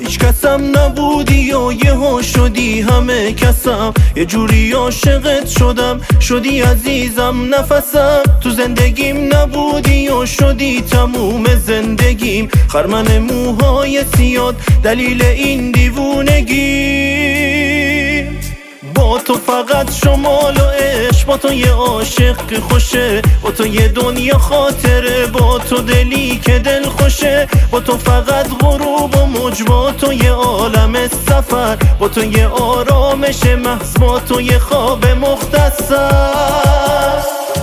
هیچ کسم نبودی و یهو شدی همه کسم. یه جوری عاشقت شدم، شدی عزیزم نفسم. تو زندگیم نبودی و شدی تموم زندگیم. خرمن موهای سیاد دلیل این دیوونگی. با تو فقط شمال و عشق، با تو یه عاشق که خوشه، با تو یه دنیا خاطره، با تو دلی که دل خوشه. با تو فقط غروب و موج، با تو یه عالم سفر، با تو یه آرامش محض، با تو یه خواب مختصر.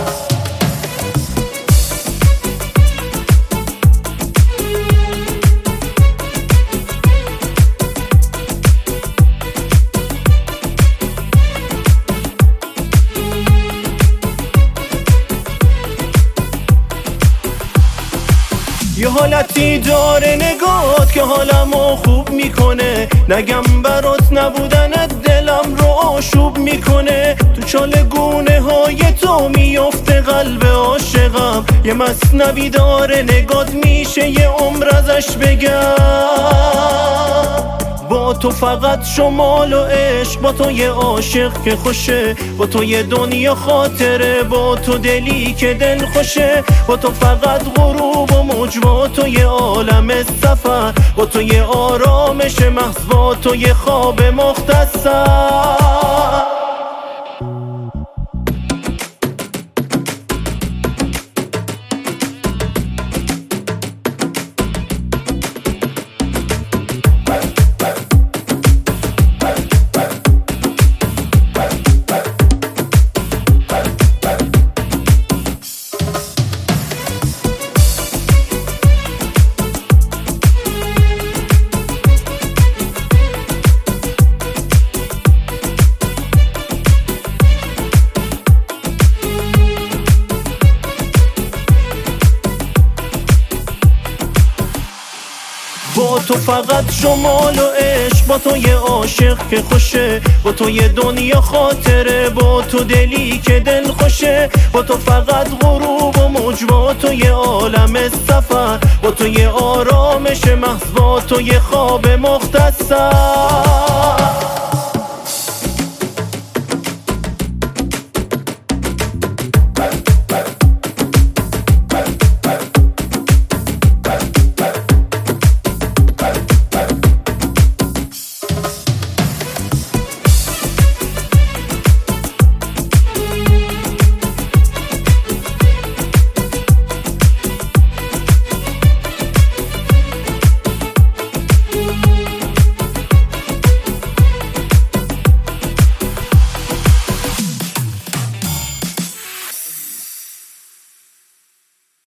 یه حالتی داره نگات که حالمو خوب میکنه، نگم برات نبودنت دلم رو آشوب میکنه. تو چالگونه های تو میفته قلب عاشقم، یه مثنوی داره نگات میشه یه عمر ازش بگم. با تو فقط شمال و عشق، با تو یه عاشق که خوشه، با تو یه دنیا خاطره، با تو دلی که دل خوشه. با تو فقط غروب و موج، با تو یه عالم سفر، با تو یه آرامش محض، با تو یه خواب مختصر. با تو فقط شمال و عشق، با تو یه عاشق که خوشه، با تو یه دنیا خاطره، با تو دلی که دل خوشه. با تو فقط غروب و موج، با تو یه عالم سفر، با تو یه آرامش محض، با تو یه خواب مختصر.